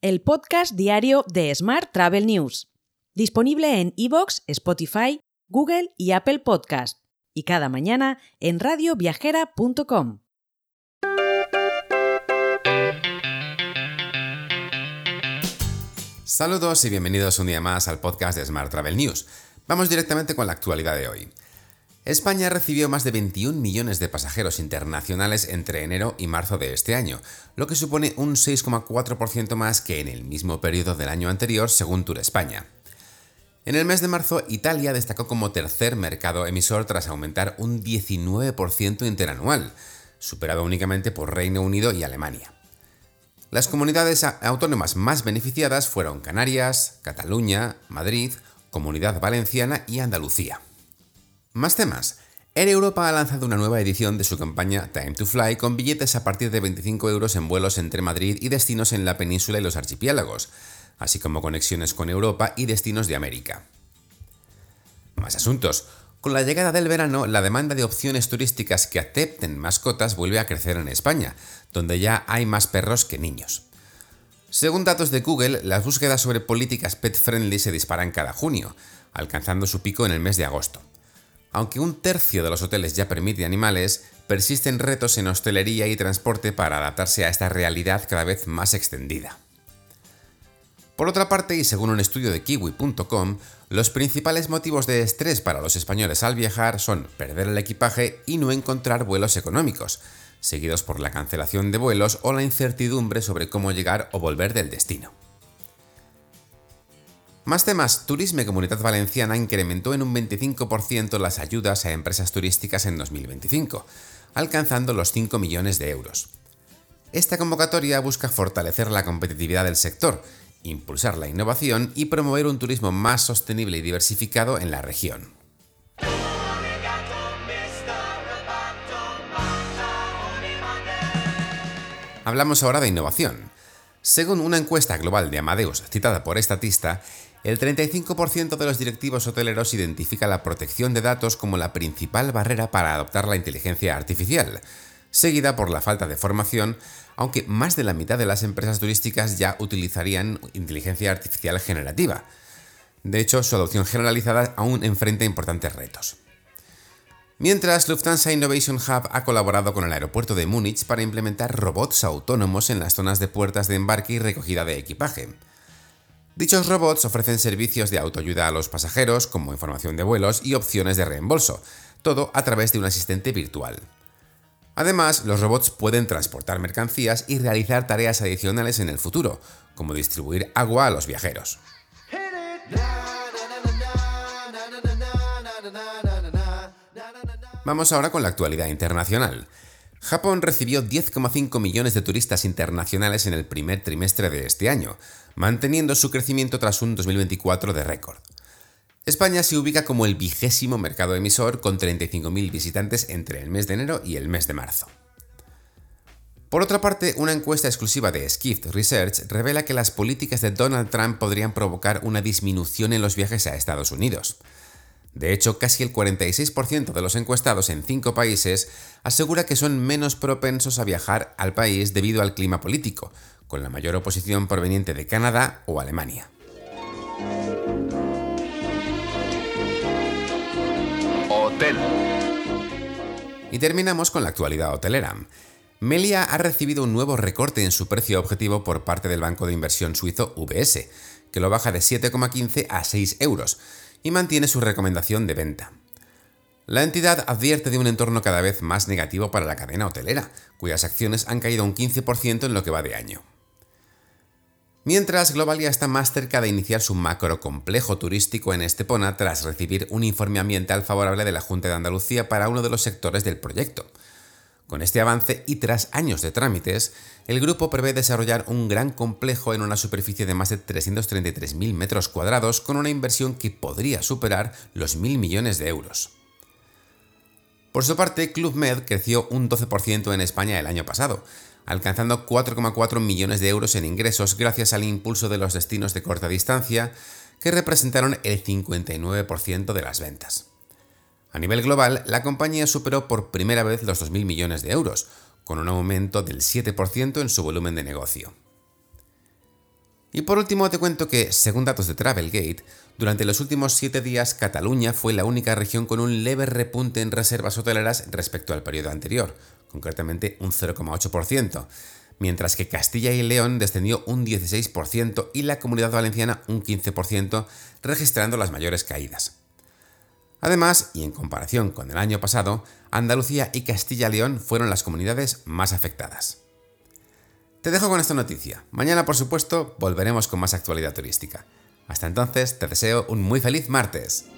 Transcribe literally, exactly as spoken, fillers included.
el podcast diario de Smart Travel News, disponible en iVoox, Spotify, Google y Apple Podcast, y cada mañana en radio viajera punto com. Saludos y bienvenidos un día más al podcast de Smart Travel News. Vamos directamente con la actualidad de hoy. España recibió más de veintiún millones de pasajeros internacionales entre enero y marzo de este año, lo que supone un seis coma cuatro por ciento más que en el mismo periodo del año anterior, según Tour España. En el mes de marzo, Italia destacó como tercer mercado emisor tras aumentar un diecinueve por ciento interanual, superado únicamente por Reino Unido y Alemania. Las comunidades autónomas más beneficiadas fueron Canarias, Cataluña, Madrid, Comunidad Valenciana y Andalucía. Más temas. Air Europa ha lanzado una nueva edición de su campaña Time to Fly con billetes a partir de veinticinco euros en vuelos entre Madrid y destinos en la península y los archipiélagos, así como conexiones con Europa y destinos de América. Más asuntos. Con la llegada del verano, la demanda de opciones turísticas que acepten mascotas vuelve a crecer en España, donde ya hay más perros que niños. Según datos de Google, las búsquedas sobre políticas pet-friendly se disparan cada junio, alcanzando su pico en el mes de agosto. Aunque un tercio de los hoteles ya permite animales, persisten retos en hostelería y transporte para adaptarse a esta realidad cada vez más extendida. Por otra parte, y según un estudio de kiwi punto com, los principales motivos de estrés para los españoles al viajar son perder el equipaje y no encontrar vuelos económicos, seguidos por la cancelación de vuelos o la incertidumbre sobre cómo llegar o volver del destino. Más temas. Turisme Comunitat Valenciana incrementó en un veinticinco por ciento las ayudas a empresas turísticas en dos mil veinticinco, alcanzando los cinco millones de euros. Esta convocatoria busca fortalecer la competitividad del sector, impulsar la innovación y promover un turismo más sostenible y diversificado en la región. Hablamos ahora de innovación. Según una encuesta global de Amadeus citada por Statista, el treinta y cinco por ciento de los directivos hoteleros identifica la protección de datos como la principal barrera para adoptar la inteligencia artificial, seguida por la falta de formación, aunque más de la mitad de las empresas turísticas ya utilizarían inteligencia artificial generativa. De hecho, su adopción generalizada aún enfrenta importantes retos. Mientras, Lufthansa Innovation Hub ha colaborado con el aeropuerto de Múnich para implementar robots autónomos en las zonas de puertas de embarque y recogida de equipaje. Dichos robots ofrecen servicios de autoayuda a los pasajeros, como información de vuelos y opciones de reembolso, todo a través de un asistente virtual. Además, los robots pueden transportar mercancías y realizar tareas adicionales en el futuro, como distribuir agua a los viajeros. Vamos ahora con la actualidad internacional. Japón recibió diez coma cinco millones de turistas internacionales en el primer trimestre de este año, manteniendo su crecimiento tras un dos mil veinticuatro de récord. España se ubica como el vigésimo mercado emisor con treinta y cinco mil visitantes entre el mes de enero y el mes de marzo. Por otra parte, una encuesta exclusiva de Skift Research revela que las políticas de Donald Trump podrían provocar una disminución en los viajes a Estados Unidos. De hecho, casi el cuarenta y seis por ciento de los encuestados en cinco países asegura que son menos propensos a viajar al país debido al clima político, con la mayor oposición proveniente de Canadá o Alemania. Hotel. Y terminamos con la actualidad hotelera. Meliá ha recibido un nuevo recorte en su precio objetivo por parte del banco de inversión suizo U B S, que lo baja de siete coma quince a seis euros, y mantiene su recomendación de venta. La entidad advierte de un entorno cada vez más negativo para la cadena hotelera, cuyas acciones han caído un quince por ciento en lo que va de año. Mientras, Globalia está más cerca de iniciar su macrocomplejo turístico en Estepona tras recibir un informe ambiental favorable de la Junta de Andalucía para uno de los sectores del proyecto. Con este avance y tras años de trámites, el grupo prevé desarrollar un gran complejo en una superficie de más de trescientos treinta y tres mil metros cuadrados con una inversión que podría superar los mil millones de euros. Por su parte, Club Med creció un doce por ciento en España el año pasado, alcanzando cuatro coma cuatro millones de euros en ingresos gracias al impulso de los destinos de corta distancia, que representaron el cincuenta y nueve por ciento de las ventas. A nivel global, la compañía superó por primera vez los dos mil millones de euros, con un aumento del siete por ciento en su volumen de negocio. Y por último te cuento que, según datos de Travelgate, durante los últimos siete días Cataluña fue la única región con un leve repunte en reservas hoteleras respecto al periodo anterior, concretamente un cero coma ocho por ciento, mientras que Castilla y León descendió un dieciséis por ciento y la Comunidad Valenciana un quince por ciento, registrando las mayores caídas. Además, y en comparación con el año pasado, Andalucía y Castilla y León fueron las comunidades más afectadas. Te dejo con esta noticia. Mañana, por supuesto, volveremos con más actualidad turística. Hasta entonces, te deseo un muy feliz martes.